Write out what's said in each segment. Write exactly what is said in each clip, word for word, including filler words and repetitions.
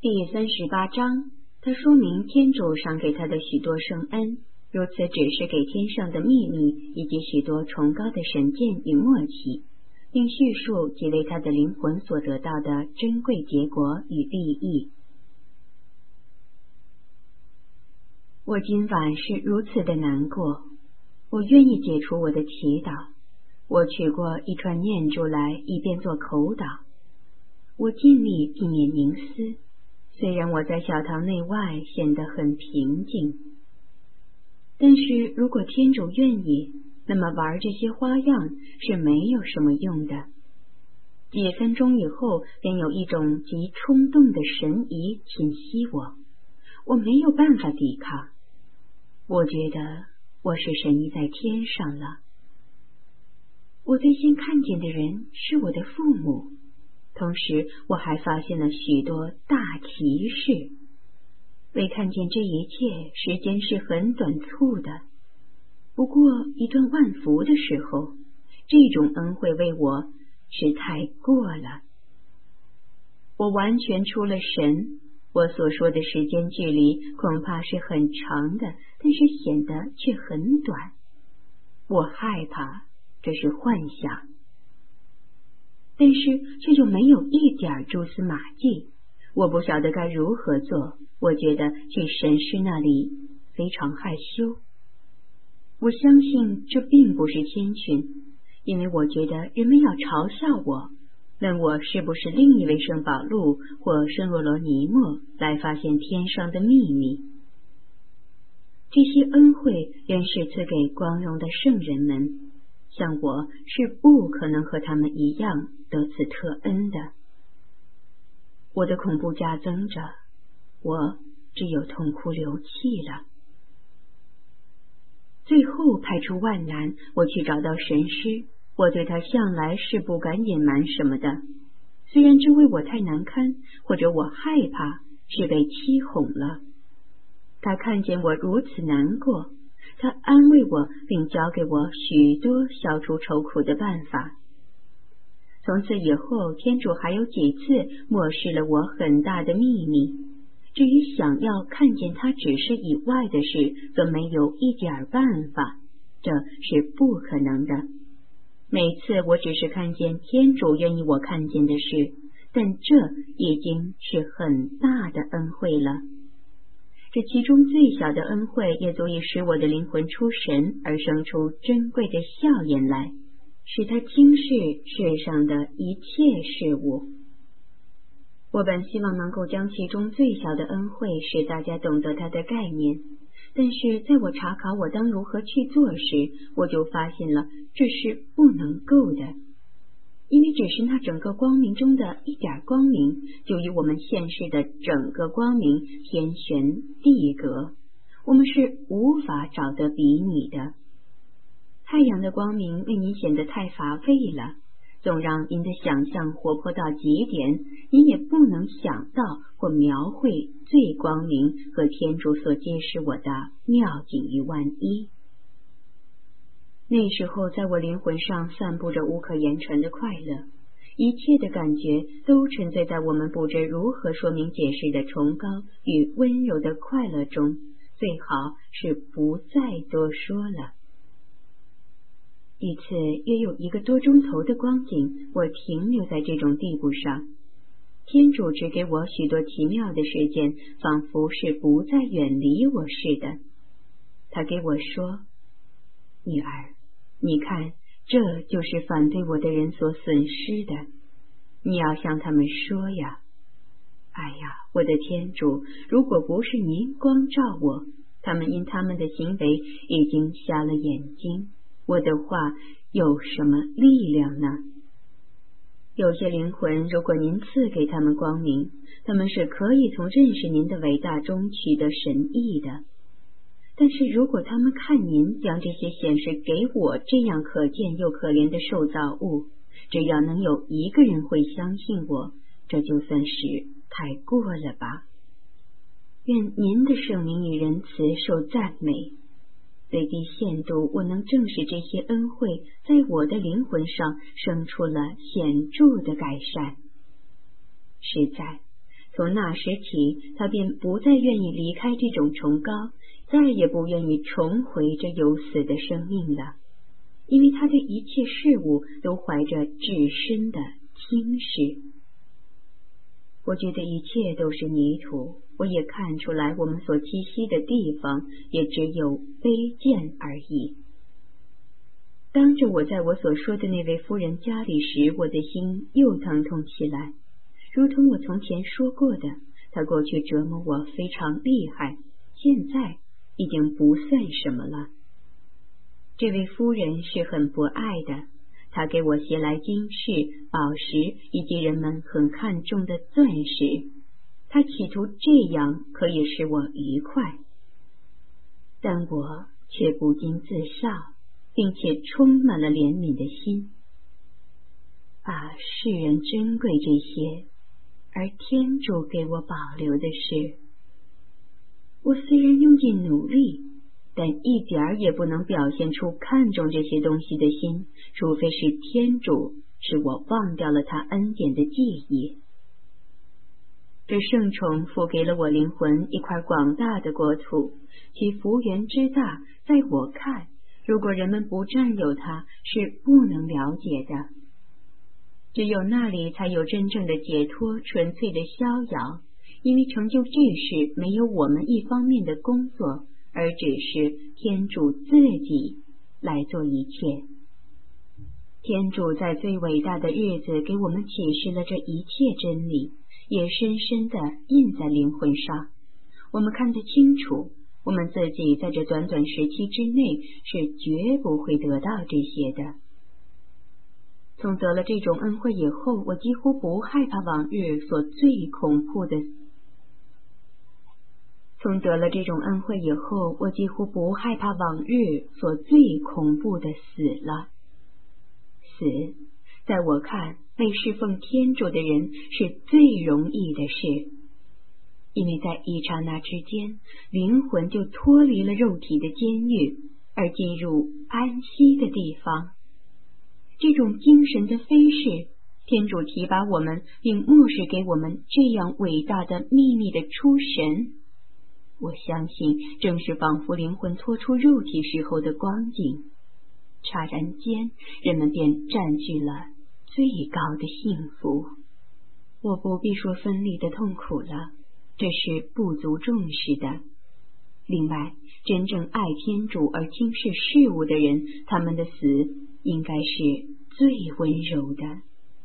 第三十八章，他说明天主赏给他的许多圣恩，如此只是给天上的秘密以及许多崇高的神见与默契，并叙述即为他的灵魂所得到的珍贵结果与利益。我今晚是如此的难过，我愿意解除我的祈祷。我取过一串念珠来，以便做口祷。我尽力避免凝思，虽然我在小堂内外显得很平静，但是如果天主愿意，那么玩这些花样是没有什么用的。几分钟以后，便有一种极冲动的神疑侵袭我，我没有办法抵抗。我觉得我是神医在天上了。我最先看见的人是我的父母，同时我还发现了许多大奇事。为看见这一切，时间是很短促的，不过一段万福的时候，这种恩惠为我是太过了。我完全出了神，我所说的时间距离恐怕是很长的，但是显得却很短。我害怕这是幻想，但是却又没有一点蛛丝马迹。我不晓得该如何做，我觉得去神师那里非常害羞。我相信这并不是谦逊，因为我觉得人们要嘲笑我，问我是不是另一位圣保禄或圣若罗尼莫来发现天上的秘密。这些恩惠原是赐给光荣的圣人们，像我是不可能和他们一样得此特恩的。我的恐怖加增着，我只有痛哭流涕了。最后排除万难，我去找到神师。我对他向来是不敢隐瞒什么的，虽然这为我太难堪，或者我害怕是被欺哄了。他看见我如此难过，他安慰我，并教给我许多消除愁苦的办法。从此以后，天主还有几次漠视了我很大的秘密。至于想要看见他指示以外的事，则没有一点办法，这是不可能的。每次我只是看见天主愿意我看见的事，但这已经是很大的恩惠了。这其中最小的恩惠也足以使我的灵魂出神，而生出珍贵的笑颜来，使它轻视世上的一切事物。我本希望能够将其中最小的恩惠使大家懂得它的概念，但是在我查考我当如何去做时，我就发现了这是不能够的，因为只是那整个光明中的一点光明，就与我们现世的整个光明天旋地隔，我们是无法找得比拟的。太阳的光明为您显得太乏味了，纵让您的想象活泼到极点，您也不能想到或描绘最光明和天主所揭示我的妙景于万一。那时候在我灵魂上散布着无可言传的快乐，一切的感觉都沉醉在我们不知如何说明解释的崇高与温柔的快乐中，最好是不再多说了。一次约有一个多钟头的光景，我停留在这种地步上。天主指给我许多奇妙的事件，仿佛是不再远离我似的。他给我说：女儿，你看，这就是反对我的人所损失的，你要向他们说呀。哎呀，我的天主，如果不是您光照我，他们因他们的行为已经瞎了眼睛，我的话有什么力量呢？有些灵魂，如果您赐给他们光明，他们是可以从认识您的伟大中取得神意的。但是如果他们看您将这些显示给我这样可见又可怜的受造物，只要能有一个人会相信我，这就算是太过了吧。愿您的圣名与仁慈受赞美。最低限度，我能证实这些恩惠在我的灵魂上生出了显著的改善。实在， 从那时起，他便不再愿意离开这种崇高，再也不愿意重回这有死的生命了，因为他对一切事物都怀着至深的轻视。我觉得一切都是泥土，我也看出来我们所栖息的地方也只有卑贱而已。当着我在我所说的那位夫人家里时，我的心又疼痛起来，如同我从前说过的，他过去折磨我非常厉害，现在已经不算什么了。这位夫人是很博爱的，她给我携来金饰、宝石以及人们很看重的钻石，她企图这样可以使我愉快，但我却不禁自笑，并且充满了怜悯的心。啊，世人珍贵这些，而天主给我保留的是，我虽然用尽努力，但一点儿也不能表现出看重这些东西的心，除非是天主使我忘掉了他恩典的记忆。这圣宠赋给了我灵魂一块广大的国土，其幅员之大，在我看，如果人们不占有它，是不能了解的。只有那里才有真正的解脱，纯粹的逍遥，因为成就这事没有我们一方面的工作，而只是天主自己来做一切。天主在最伟大的日子给我们启示了这一切真理，也深深地印在灵魂上。我们看得清楚，我们自己在这短短时期之内是绝不会得到这些的。从得了这种恩惠以后，我几乎不害怕往日所最恐怖的从得了这种恩惠以后，我几乎不害怕往日所最恐怖的死了。死，在我看，为侍奉天主的人是最容易的事，因为在一刹那之间，灵魂就脱离了肉体的监狱，而进入安息的地方。这种精神的飞逝，天主提拔我们，并默示给我们这样伟大的秘密的出神。我相信，正是仿佛灵魂脱出肉体时候的光景。霎然间，人们便占据了最高的幸福。我不必说分离的痛苦了，这是不足重视的。另外，真正爱天主而轻视事物的人，他们的死应该是最温柔的。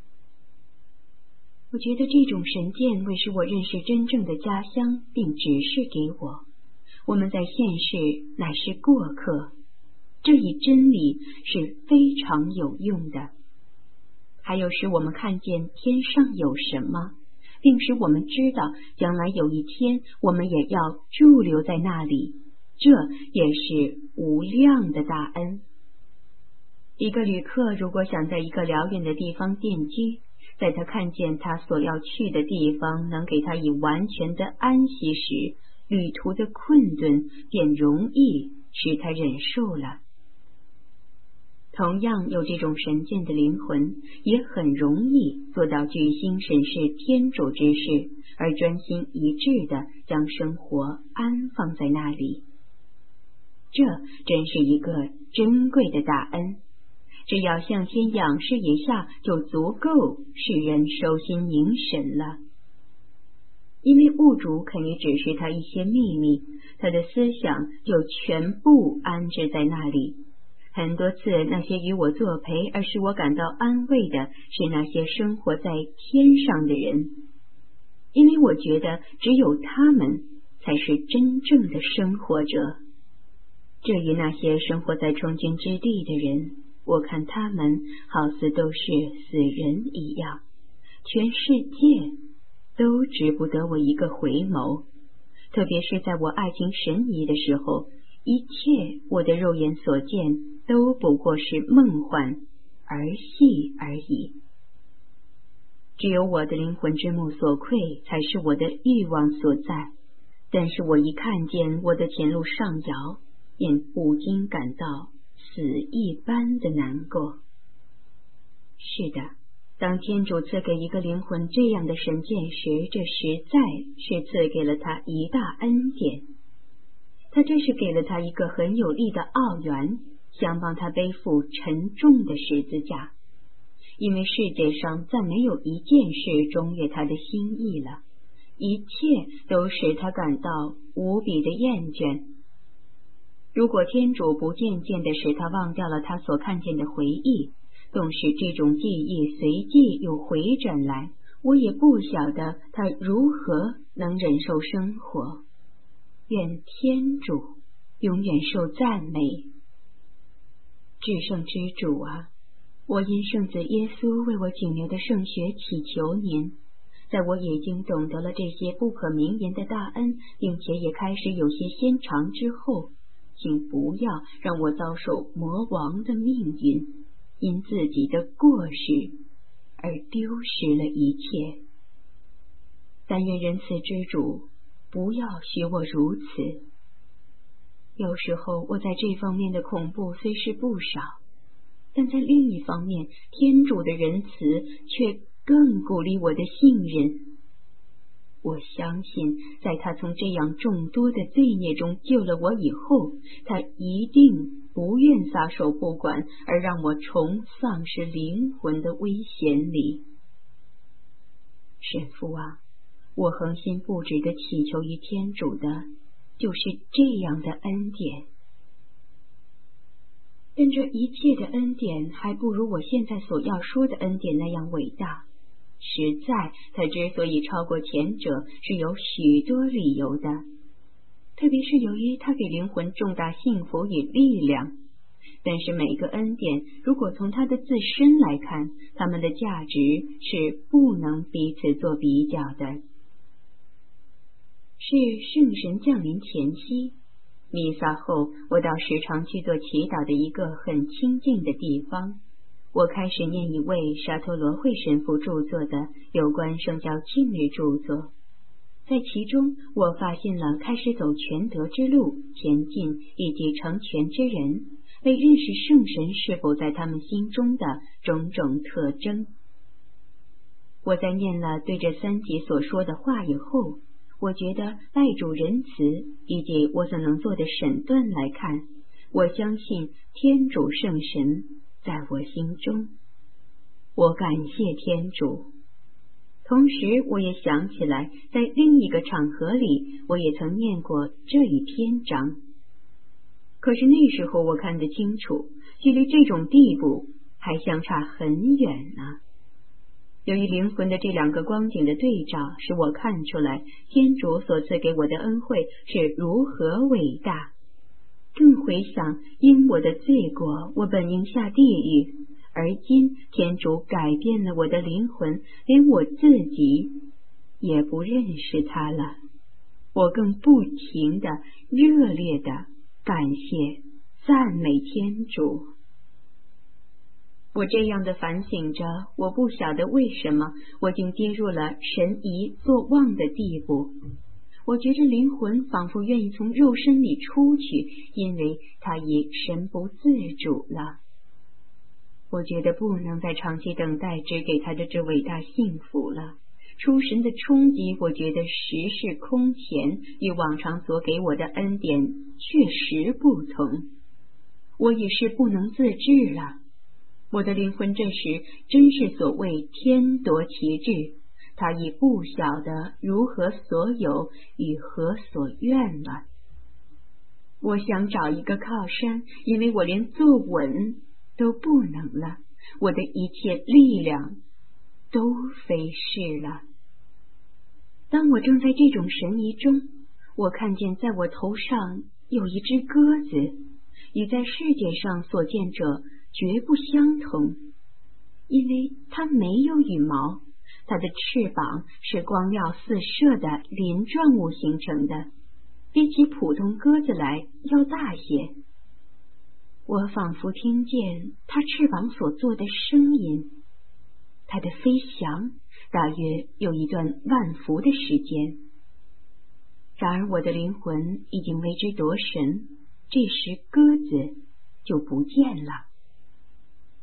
我觉得这种神鉴会使我认识真正的家乡，并指示给我，我们在现世乃是过客，这一真理是非常有用的。还有使我们看见天上有什么，并使我们知道将来有一天我们也要驻留在那里，这也是无量的大恩。一个旅客如果想在一个辽远的地方定居，在他看见他所要去的地方能给他以完全的安息时，旅途的困顿便容易使他忍受了。同样有这种神鉴的灵魂，也很容易做到具心审视天主之事，而专心一致地将生活安放在那里。这真是一个珍贵的大恩。只要向先仰视一下，就足够使人收心凝神了。因为物主肯于指示他一些秘密，他的思想就全部安置在那里。很多次，那些与我作陪而使我感到安慰的是那些生活在天上的人，因为我觉得只有他们才是真正的生活者。至于那些生活在充军之地的人，我看他们好似都是死人一样，全世界都值不得我一个回眸。特别是在我爱情神怡的时候，一切我的肉眼所见都不过是梦幻儿戏而已。只有我的灵魂之目所窥，才是我的欲望所在。但是我一看见我的前路上摇，便不禁感到死一般的难过。是的， 当天主赐给一个灵魂这样的神见时，这实在是赐给了他一大恩典。他这是给了他一个很有力的奥援，想帮他背负沉重的十字架，因为世界上再没有一件事中悦他的心意了，一切都使他感到无比的厌倦。如果天主不渐渐地使他忘掉了他所看见的回忆，纵使这种记忆随即又回转来，我也不晓得他如何能忍受生活。愿天主永远受赞美。至圣之主啊，我因圣子耶稣为我仅留的圣血祈求您，在我已经懂得了这些不可名言的大恩，并且也开始有些先尝之后，请不要让我遭受魔王的命运，因自己的过失而丢失了一切。但愿仁慈之主不要许我如此。有时候我在这方面的恐怖虽是不少，但在另一方面，天主的仁慈却更鼓励我的信任。我相信，在他从这样众多的罪孽中救了我以后，他一定不愿撒手不管，而让我重丧失灵魂的危险里。神父啊，我恒心不止地祈求于天主的，就是这样的恩典。但这一切的恩典还不如我现在所要说的恩典那样伟大。实在，它之所以超过前者，是有许多理由的，特别是由于它给灵魂重大幸福与力量。但是每个恩典，如果从它的自身来看，它们的价值是不能彼此做比较的。是圣神降临前夕，弥撒后，我到时常去做祈祷的一个很清静的地方。我开始念一位沙托罗会神父著作的有关圣教庆日著作，在其中我发现了开始走全德之路前进以及成全之人为认识圣神是否在他们心中的种种特征。我在念了对这三节所说的话以后，我觉得赖主仁慈以及我所能做的审断来看，我相信天主圣神在我心中。我感谢天主。同时我也想起来，在另一个场合里我也曾念过这一篇章，可是那时候我看得清楚，距离这种地步还相差很远呢。由于灵魂的这两个光景的对照，使我看出来天主所赐给我的恩惠是如何伟大。更回想，因我的罪过，我本应下地狱，而今天主改变了我的灵魂，连我自己也不认识他了。我更不停的、热烈的感谢、赞美天主。我这样的反省着，我不晓得为什么我竟跌入了神疑作妄的地步。我觉着灵魂仿佛愿意从肉身里出去，因为它已神不自主了。我觉得不能再长期等待只给他的这伟大幸福了。出神的冲击，我觉得实是空前，与往常所给我的恩典确实不同。我已是不能自制了。我的灵魂这时真是所谓天夺其志，他已不晓得如何所有与何所愿了。我想找一个靠山，因为我连坐稳都不能了，我的一切力量都飞逝了。当我正在这种神疑中，我看见在我头上有一只鸽子，与在世界上所见者绝不相同，因为它没有羽毛，它的翅膀是光耀四射的鳞状物形成的，比起普通鸽子来要大些。我仿佛听见它翅膀所做的声音，它的飞翔大约有一段万伏的时间。然而我的灵魂已经为之夺神，这时鸽子就不见了。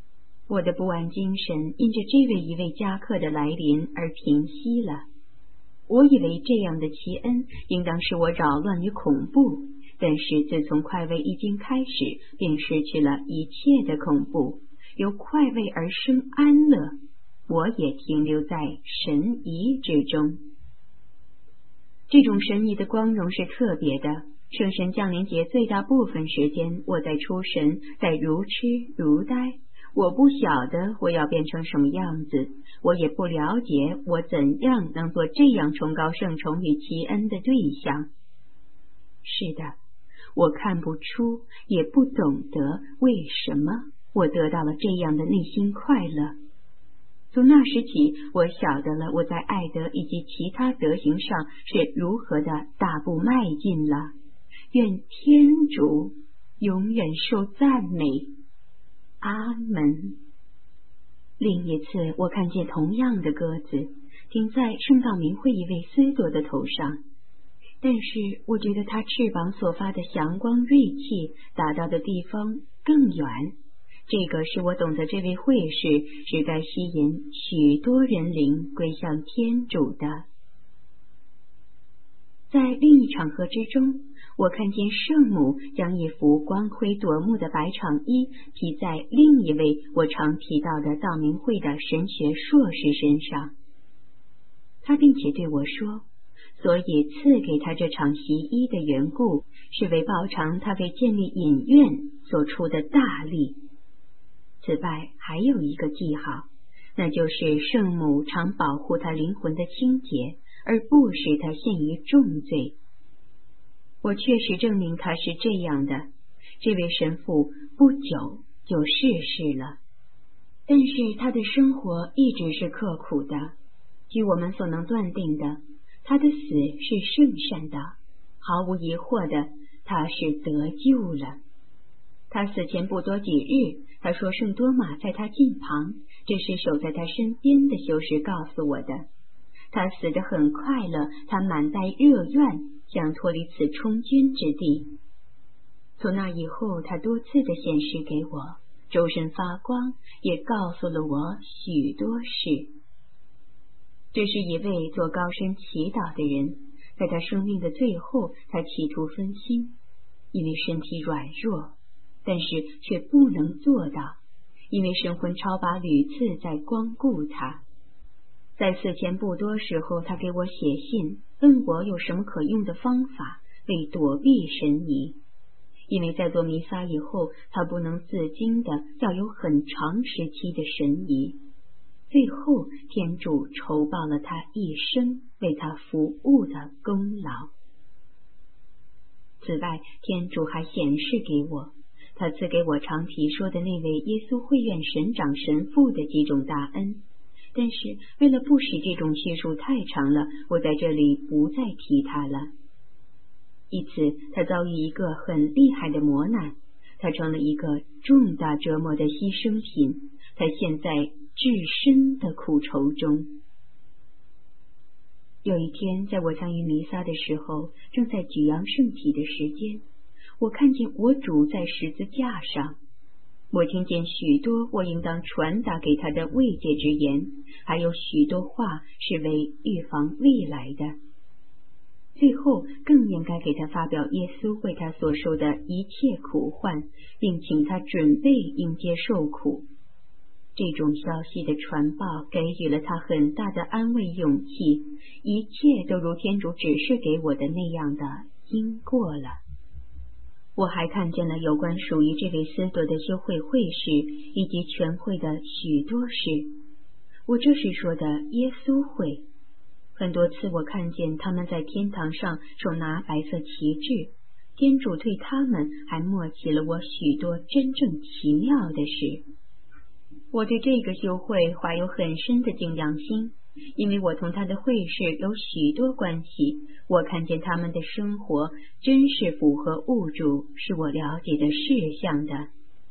我的不安精神因着这位一位家客的来临而平息了。我以为这样的奇恩应当使我扰乱与恐怖，但是自从快慰一经开始，便失去了一切的恐怖，由快慰而生安乐。我也停留在神仪之中。这种神仪的光荣是特别的。圣神降临节最大部分时间，我在出神，在如痴如呆。我不晓得我要变成什么样子，我也不了解我怎样能做这样崇高圣宠与奇恩的对象。是的，我看不出，也不懂得为什么我得到了这样的内心快乐。从那时起，我晓得了我在爱德以及其他德行上是如何的大步迈进了。愿天主永远受赞美。阿门。另一次，我看见同样的鸽子停在圣道明会一位司铎的头上，但是我觉得它翅膀所发的祥光锐气达到的地方更远。这个使我懂得这位会士是该吸引许多人灵归向天主的。在另一场合之中，我看见圣母将一幅光辉夺目的白长衣披在另一位我常提到的道明会的神学硕士身上。他并且对我说，所以赐给他这场习衣的缘故，是为报偿他为建立隐院所出的大力。此外还有一个记号，那就是圣母常保护他灵魂的清洁，而不使他陷于重罪。我确实证明他是这样的。这位神父不久就逝世了，但是他的生活一直是刻苦的。据我们所能断定的，他的死是圣善的，毫无疑惑的，他是得救了。他死前不多几日，他说圣多玛在他近旁，这是守在他身边的修士告诉我的。他死得很快乐，他满带热愿，想脱离此充军之地。从那以后，他多次的显示给我，周身发光，也告诉了我许多事。这是一位做高深祈祷的人，在他生命的最后，他企图分心，因为身体软弱，但是却不能做到，因为神魂超拔屡次在光顾他。在死前不多时候，他给我写信，问我有什么可用的方法为躲避神疑。因为在做弥撒以后，他不能自禁的要有很长时期的神疑。最后，天主酬报了他一生为他服务的功劳。此外，天主还显示给我，他赐给我常提说的那位耶稣会院神长神父的几种大恩。但是为了不使这种叙述太长了，我在这里不再提他了。一次，他遭遇一个很厉害的磨难，他成了一个重大折磨的牺牲品，他陷在至深的苦愁中。有一天，在我参与弥撒的时候，正在举扬圣体的时间，我看见我主在十字架上。我听见许多我应当传达给他的慰藉之言，还有许多话是为预防未来的。最后更应该给他发表耶稣为他所受的一切苦患，并请他准备迎接受苦。这种消息的传报给予了他很大的安慰勇气，一切都如天主指示给我的那样的经过了。我还看见了有关属于这位司铎的修会会士以及全会的许多事。我这是说的耶稣会。很多次我看见他们在天堂上手拿白色旗帜，天主对他们还默起了我许多真正奇妙的事。我对这个修会怀有很深的敬仰心，因为我同他的会士有许多关系，我看见他们的生活真是符合物主是我了解的事项的。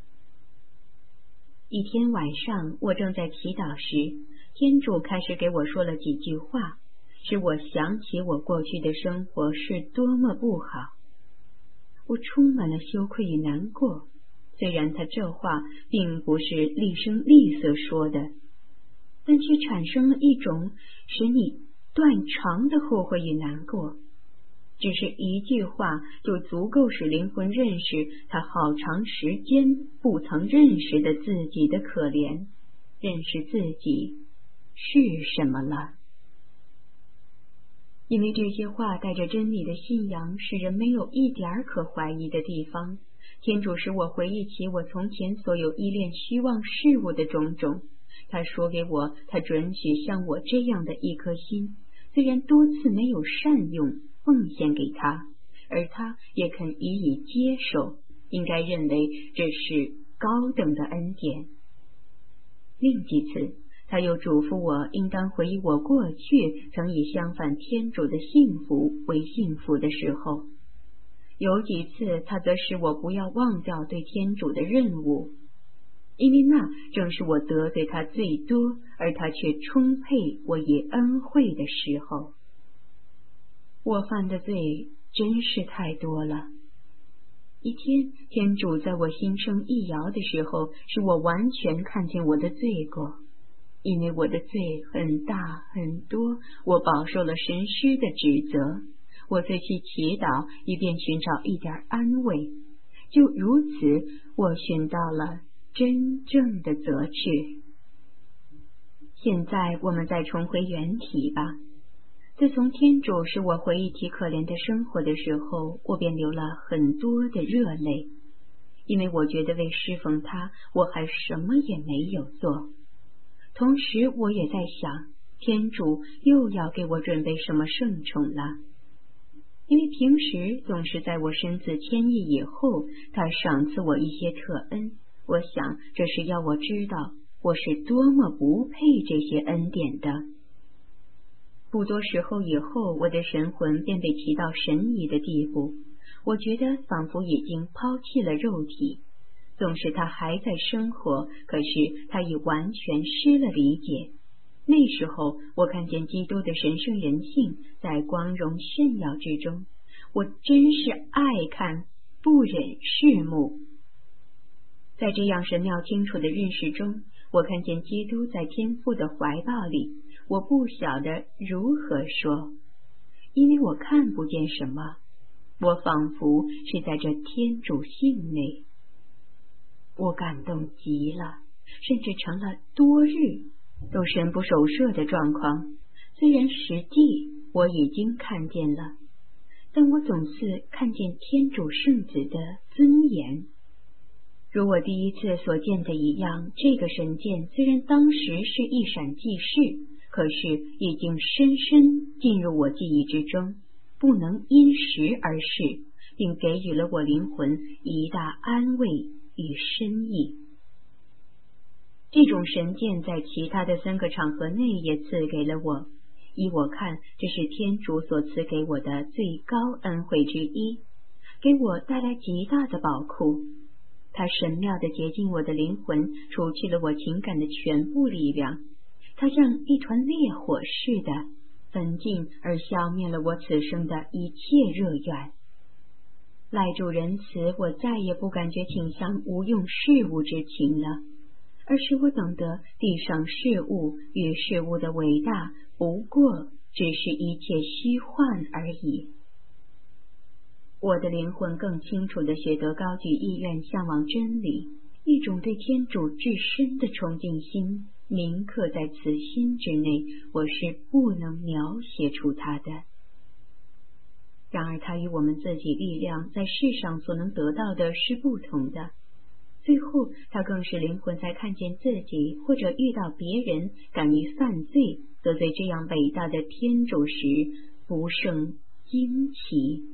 一天晚上，我正在祈祷时，天主开始给我说了几句话，使我想起我过去的生活是多么不好。我充满了羞愧与难过， 虽然他这话并不是厉声厉色说的，但却产生了一种使你断肠的后悔与难过。只是一句话就足够使灵魂认识他好长时间不曾认识的自己的可怜，认识自己是什么了。因为这些话带着真理的信仰，使人没有一点可怀疑的地方。天主使我回忆起我从前所有依恋虚妄事物的种种。他说给我，他准许像我这样的一颗心，虽然多次没有善用，奉献给他，而他也肯予以接受，应该认为这是高等的恩典。另几次他又嘱咐我应当回忆我过去曾以相反天主的幸福为幸福的时候，有几次他则使我不要忘掉对天主的任务，因为那正是我得罪他最多，而他却充沛我以恩惠的时候。我犯的罪真是太多了。一天，天主在我心生一摇的时候，使我完全看见我的罪过。因为我的罪很大很多，我饱受了神师的指责。我遂去祈祷，以便寻找一点安慰。就如此，我寻到了真正的责治。现在我们再重回原题吧。自从天主使我回忆起可怜的生活的时候，我便流了很多的热泪，因为我觉得为侍奉他，我还什么也没有做。同时我也在想，天主又要给我准备什么圣宠了。因为平时总是在我身子千亿以后，他赏赐我一些特恩，我想这是要我知道我是多么不配这些恩典的。不多时候以后，我的神魂便被提到神仪的地步，我觉得仿佛已经抛弃了肉体，纵使他还在生活，可是他已完全失了理解。那时候我看见基督的神圣人性在光荣炫耀之中，我真是爱看不忍视目。在这样神妙清楚的认识中，我看见基督在天父的怀抱里，我不晓得如何说，因为我看不见什么，我仿佛是在这天主性内。我感动极了，甚至成了多日都神不守舍的状况。虽然实际我已经看见了，但我总是看见天主圣子的尊严。如我第一次所见的一样，这个神剑虽然当时是一闪即逝，可是已经深深进入我记忆之中，不能因时而逝，并给予了我灵魂一大安慰与深意。这种神剑在其他的三个场合内也赐给了我，依我看，这是天主所赐给我的最高恩惠之一，给我带来极大的宝库。它神妙地洁净我的灵魂，除去了我情感的全部力量。它像一团烈火似的焚尽而消灭了我此生的一切热怨。赖主仁慈，我再也不感觉倾向无用事物之情了，而使我懂得地上事物与事物的伟大不过只是一切虚幻而已。我的灵魂更清楚地学得高举意愿向往真理，一种对天主至深的崇敬心铭刻在此心之内，我是不能描写出它的。然而它与我们自己力量在世上所能得到的是不同的。最后它更是灵魂在看见自己或者遇到别人敢于犯罪得罪这样伟大的天主时不胜惊奇。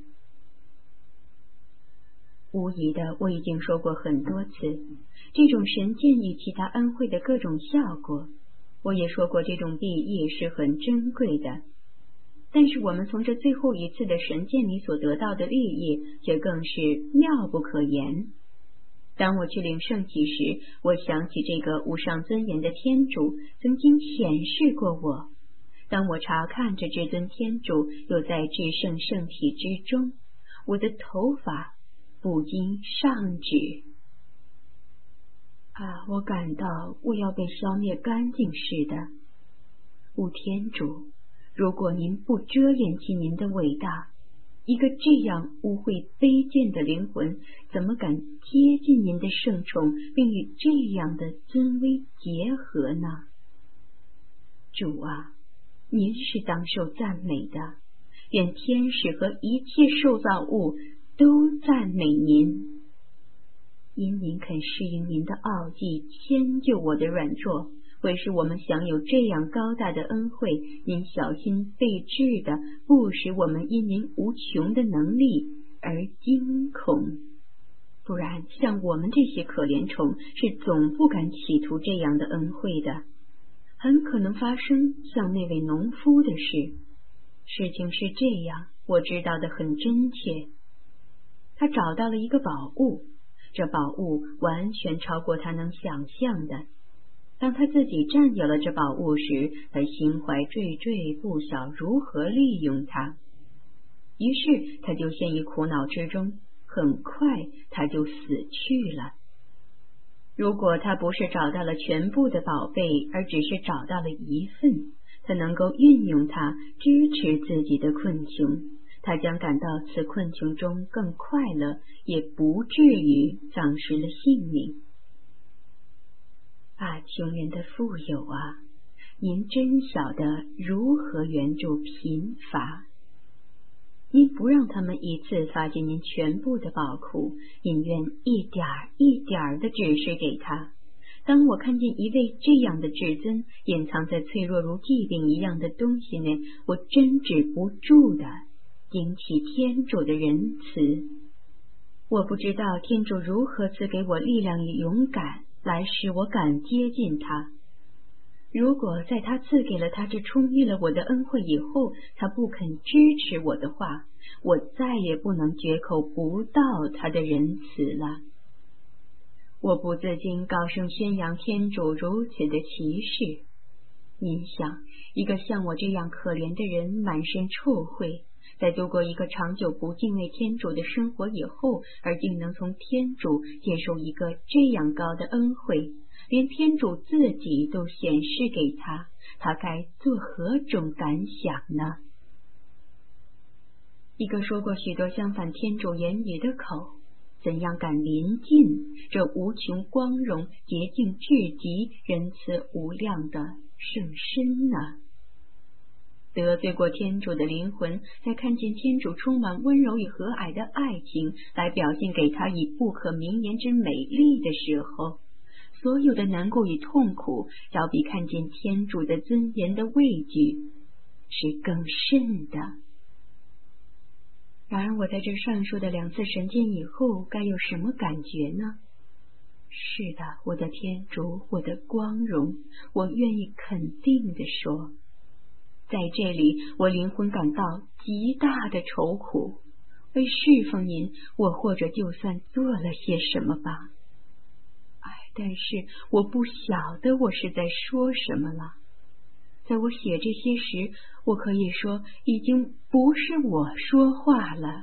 无疑的，我已经说过很多次，这种神剑与其他恩惠的各种效果，我也说过这种裨益是很珍贵的。但是我们从这最后一次的神剑里所得到的利益却更是妙不可言。当我去领圣体时，我想起这个无上尊严的天主曾经显示过我。当我查看着至尊天主又在至圣圣体之中，我的头发不禁上指。 啊，我感到我要被消灭干净似的。吾天主，如果您不遮掩起您的伟大，一个这样污秽卑贱的灵魂，怎么敢接近您的圣宠，并与这样的尊威结合呢？主啊，您是当受赞美的，愿天使和一切受造物都赞美您。因您肯适应您的奥迹，迁就我的软弱，为使我们享有这样高大的恩惠，您小心备至的，不使我们因您无穷的能力而惊恐。不然，像我们这些可怜虫，是总不敢企图这样的恩惠的。很可能发生像那位农夫的事。事情是这样，我知道的很真切。他找到了一个宝物，这宝物完全超过他能想象的。当他自己占有了这宝物时，他心怀惴惴，不晓如何利用它。于是他就陷于苦恼之中，很快他就死去了。如果他不是找到了全部的宝贝，而只是找到了一份，他能够运用它支持自己的困穷，他将感到此困穷中更快乐，也不至于丧失了性命。啊，穷人的富有啊，您真晓得如何援助贫乏。您不让他们一次发现您全部的宝库，您愿一点一点的指示给他。当我看见一位这样的至尊隐藏在脆弱如疾病一样的东西内，我真止不住的惊奇天主的仁慈。我不知道天主如何赐给我力量与勇敢，来使我敢接近他。如果在他赐给了他这充裕了我的恩惠以后，他不肯支持我的话，我再也不能绝口不道他的仁慈了。我不自禁高声宣扬天主如此的奇事。您想，一个像我这样可怜的人，满身臭秽，在度过一个长久不敬畏天主的生活以后，而竟能从天主接受一个这样高的恩惠，连天主自己都显示给他，他该作何种感想呢？一个说过许多相反天主言语的口，怎样敢临近这无穷光荣、洁净至极、仁慈无量的圣身呢？得罪过天主的灵魂，在看见天主充满温柔与和蔼的爱情来表现给他以不可名言之美丽的时候，所有的难过与痛苦，要比看见天主的尊严的畏惧是更甚的。然而我在这上述的两次神见以后，该有什么感觉呢？是的，我的天主，我的光荣，我愿意肯定地说，在这里我灵魂感到极大的愁苦。为侍奉您，我或者就算做了些什么吧。哎，但是我不晓得我是在说什么了。在我写这些时，我可以说已经不是我说话了。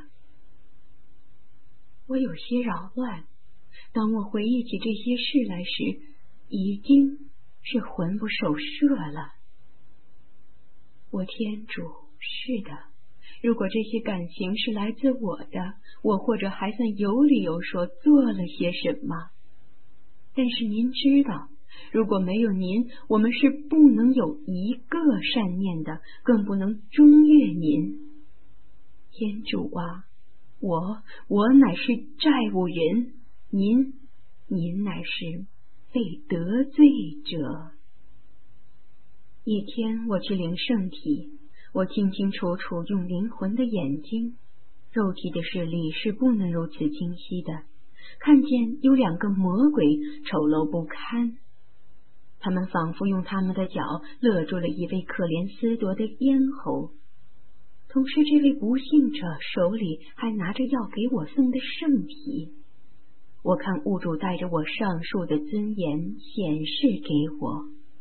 我有些扰乱，当我回忆起这些事来时，已经是魂不守舍了。我天主，是的，如果这些感情是来自我的，我或者还算有理由说做了些什么。但是您知道，如果没有您，我们是不能有一个善念的，更不能忠悦您。天主啊，我我乃是债务人，您您乃是被得罪者。一天我去领圣体，我清清楚楚用灵魂的眼睛，肉体的视力是不能如此清晰的，看见有两个魔鬼丑陋不堪，他们仿佛用他们的脚勒住了一位可怜思夺的咽喉，同时这位不幸者手里还拿着要给我送的圣体。我看物主带着我上述的尊严显示给我，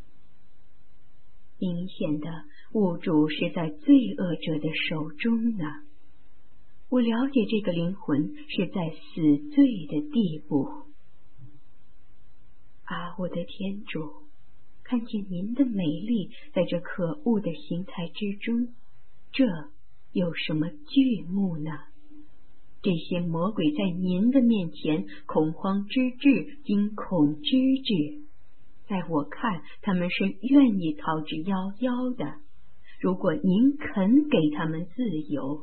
明显的物主是在罪恶者的手中呢。我了解这个灵魂是在死罪的地步。 啊，我的天主，看见您的美丽在这可恶的形态之中，这有什么剧目呢？这些魔鬼在您的面前恐慌之至，惊恐之至，在我看他们是愿意逃之夭夭的，如果您肯给他们自由。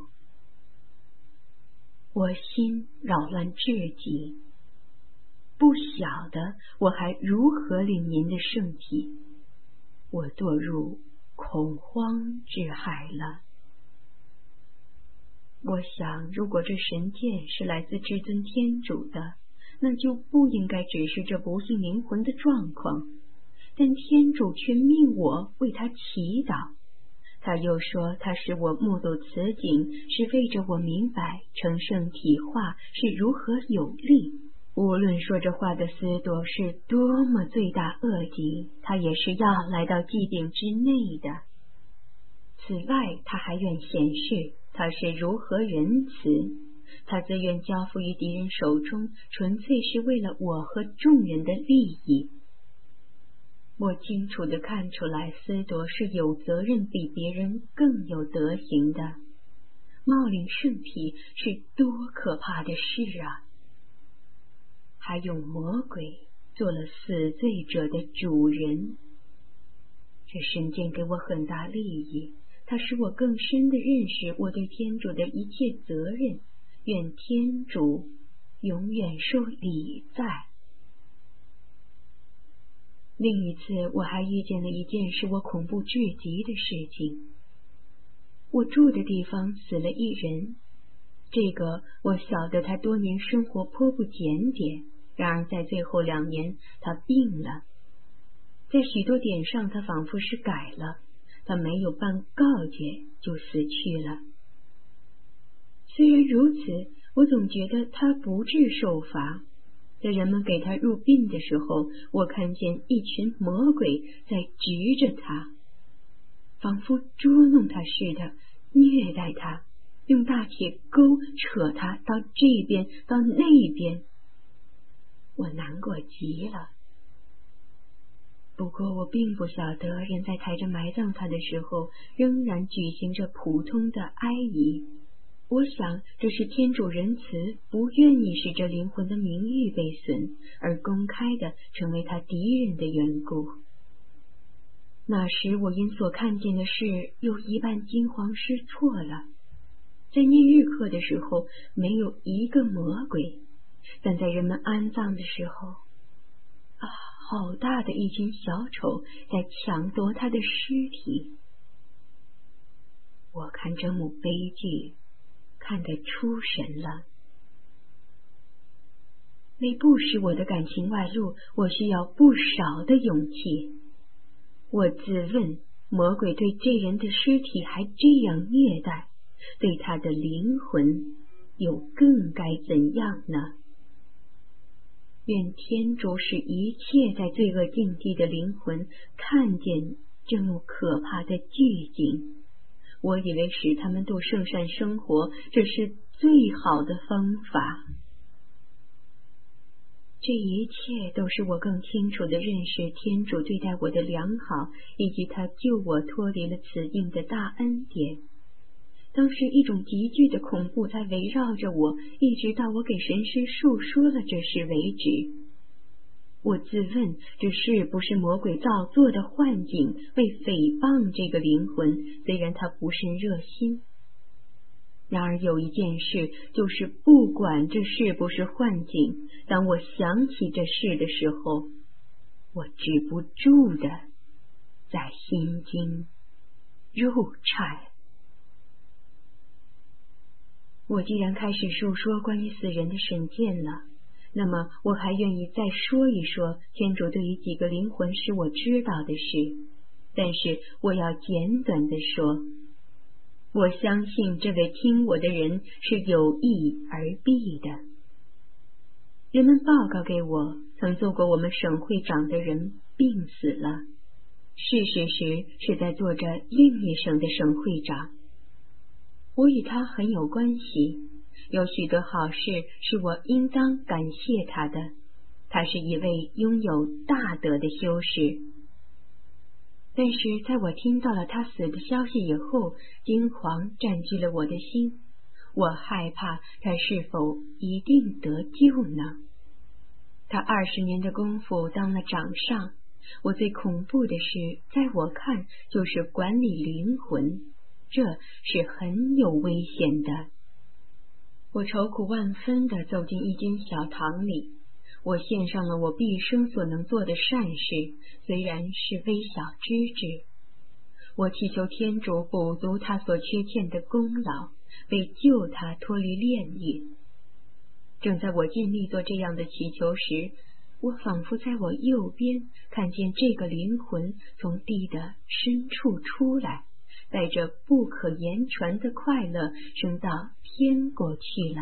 我心扰乱至极，不晓得我还如何领您的圣体，我堕入恐慌之海了。我想，如果这神剑是来自至尊天主的，那就不应该只是这不幸灵魂的状况，但天主却命我为他祈祷。他又说，他使我目睹此景，是为着我明白成圣体化是如何有利。无论说这话的司铎是多么罪大恶极，他也是要来到祭典之内的。此外，他还愿显示他是如何仁慈，他自愿交付于敌人手中，纯粹是为了我和众人的利益。我清楚地看出来，司铎是有责任比别人更有德行的。冒领圣体是多可怕的事啊！还有魔鬼做了死罪者的主人。这神剑给我很大利益，它使我更深地认识我对天主的一切责任，愿天主永远受礼在。另一次，我还遇见了一件使我恐怖至极的事情。我住的地方死了一人，这个我晓得他多年生活颇不检点，然而在最后两年他病了，在许多点上他仿佛是改了，他没有办告诫就死去了。虽然如此，我总觉得他不致受罚。在人们给他入殡的时候，我看见一群魔鬼在执着他，仿佛捉弄他似的，虐待他，用大铁钩扯他到这边到那边。我难过极了。不过我并不晓得人在抬着埋葬他的时候仍然举行着普通的哀仪。我想这是天主仁慈，不愿意使这灵魂的名誉被损，而公开的成为他敌人的缘故。那时我因所看见的事又一半惊慌失措了。在念日课的时候没有一个魔鬼，但在人们安葬的时候，啊，好大的一群小丑在抢夺他的尸体。我看这幕悲剧看得出神了。为不使我的感情外露，我需要不少的勇气。我自问，魔鬼对这人的尸体还这样虐待，对他的灵魂又更该怎样呢？愿天主使一切在罪恶境地的灵魂看见这幕可怕的剧景。我以为使他们度圣善生活，这是最好的方法。这一切都使我更清楚地认识天主对待我的良好，以及他救我脱离了此境的大恩典。当时一种急剧的恐怖在围绕着我，一直到我给神师述说了这事为止。我自问，这是不是魔鬼造作的幻境，为诽谤这个灵魂，虽然他不甚热心。然而有一件事，就是不管这是不是幻境，当我想起这事的时候，我止不住的在心惊肉颤。我既然开始述说关于死人的审见了，那么我还愿意再说一说天主对于几个灵魂使我知道的事，但是我要简短地说，我相信这位听我的人是有意而必的。人们报告给我，曾做过我们省会长的人病死了，事实时是在做着另一省的省会长。我与他很有关系，有许多好事是我应当感谢他的， 他是一位拥有大德的修士。但是在我听到了他死的消息以后，惊惶占据了我的心，我害怕他是否一定得救呢？他二十年的功夫当了掌上，我最恐怖的事，在我看就是管理灵魂，这是很有危险的。我愁苦万分地走进一间小堂里，我献上了我毕生所能做的善事，虽然是微小之至。我祈求天主补足他所缺欠的功劳，为救他脱离炼狱。正在我尽力做这样的祈求时，我仿佛在我右边看见这个灵魂从地的深处出来，带着不可言传的快乐升到天国去了。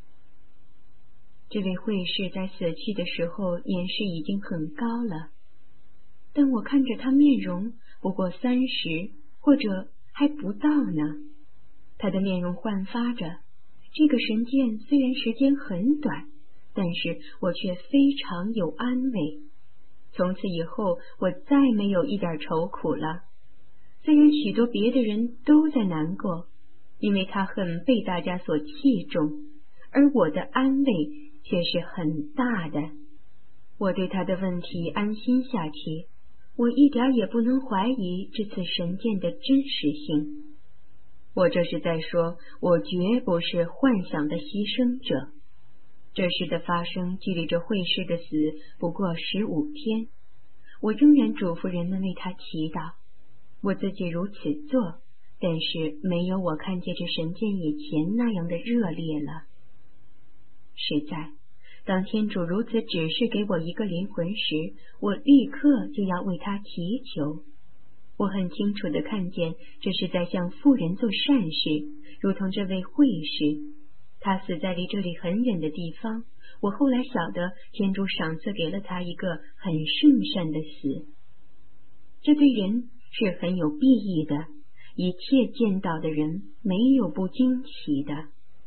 这位会士在死去的时候年事已经很高了，但我看着他面容不过三十，或者还不到呢。他的面容焕发着，这个神剑虽然时间很短，但是我却非常有安慰。从此以后，我再没有一点愁苦了。虽然许多别的人都在难过，因为他很被大家所器重，而我的安慰却是很大的。我对他的问题安心下去，我一点也不能怀疑这次神剑的真实性。我这是在说，我绝不是幻想的牺牲者。这事的发生距离这会士的死不过十五天，我仍然嘱咐人们为他祈祷。我自己如此做，但是没有我看见这神剑以前那样的热烈了。实在，当天主如此指示给我一个灵魂时，我立刻就要为他祈求。我很清楚地看见，这是在向富人做善事，如同这位会士，他死在离这里很远的地方。我后来晓得，天主赏赐给了他一个很圣善的死，这对人是很有裨益的，一切见到的人没有不惊奇的。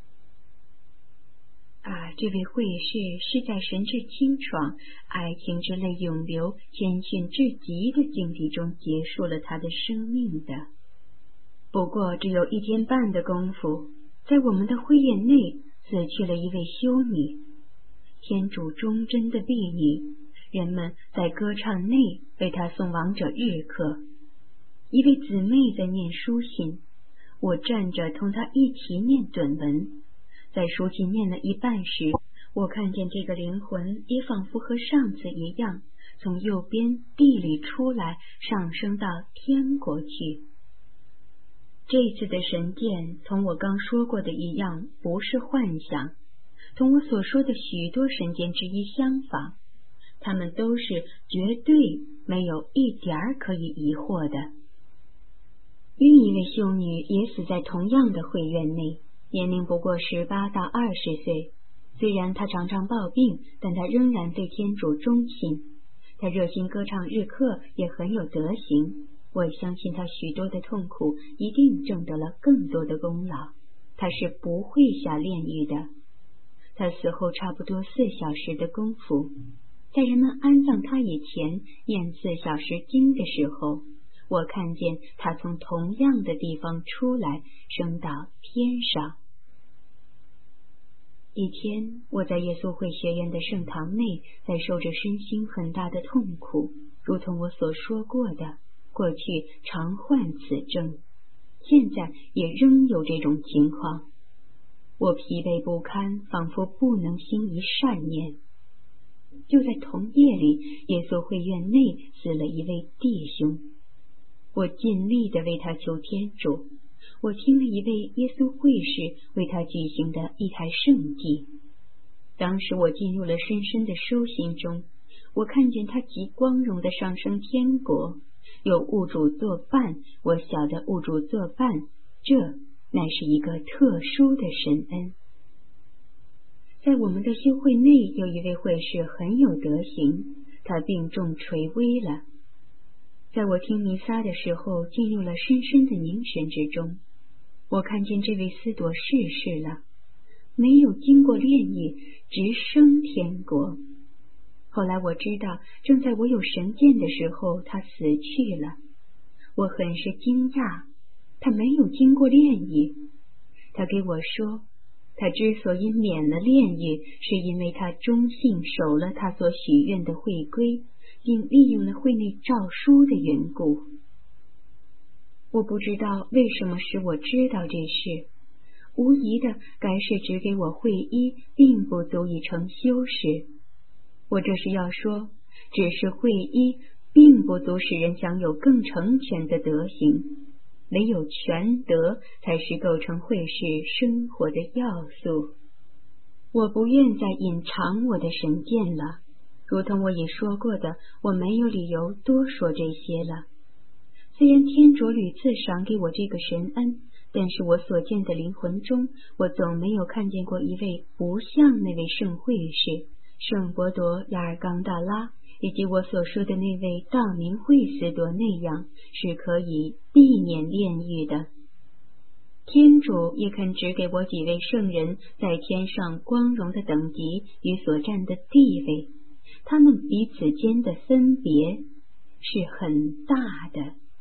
啊，这位会士是在神志清爽、爱情之泪涌流、谦逊至极的境地中结束了他的生命的。不过只有一天半的功夫，在我们的会宴内死去了一位修女，天主忠贞的婢女。人们在歌唱内为她送王者日课。一位姊妹在念书信，我站着同她一起念盹文。在书信念了一半时，我看见这个灵魂也仿佛和上次一样，从右边地里出来，上升到天国去。这次的神剑同我刚说过的一样，不是幻想，同我所说的许多神剑之一相仿，他们都是绝对没有一点儿可以疑惑的。另一位修女也死在同样的会院内，年龄不过十八到二十岁。虽然她常常抱病，但她仍然对天主忠心。她热心歌唱日课，也很有德行。我相信她许多的痛苦一定挣得了更多的功劳。她是不会下炼狱的。她死后差不多四小时的功夫，在人们安葬她以前念四小时经的时候，我看见她从同样的地方出来，升到天上。一天，我在耶稣会学院的圣堂内，在受着身心很大的痛苦，如同我所说过的，过去常患此症，现在也仍有这种情况。我疲惫不堪，仿佛不能心一善念。就在同夜里，耶稣会院内死了一位弟兄，我尽力地为他求天主。我听了一位耶稣会士为他举行的一台圣祭。当时我进入了深深的收心中，我看见他极光荣的上升天国，有物主作伴，我晓得物主作伴，这乃是一个特殊的神恩。在我们的修会内，有一位会士很有德行，他病重垂危了。在我听弥撒的时候，进入了深深的凝神之中。我看见这位司铎逝世了，没有经过炼狱，直升天国。 后来我知道，正在我有神见的时候，他死去了。我很是惊讶，他没有经过炼狱。他给我说，他之所以免了炼狱，是因为他忠信守了他所许愿的会规，并利用了会内诏书的缘故。我不知道为什么使我知道这事，无疑的，该是只给我会医，并不足以成修士。我这是要说，只是会医，并不足使人享有更成全的德行，唯有全德才是构成会士生活的要素。我不愿再隐藏我的神见了，如同我已说过的，我没有理由多说这些了。虽然天主屡次赏给我这个神恩，但是我所见的灵魂中，我总没有看见过一位不像那位圣会士圣伯多亚尔冈大拉，以及我所说的那位道明会斯多那样，是可以避免炼狱的。天主也肯指给我几位圣人在天上光荣的等级与所占的地位，他们彼此间的分别是很大的。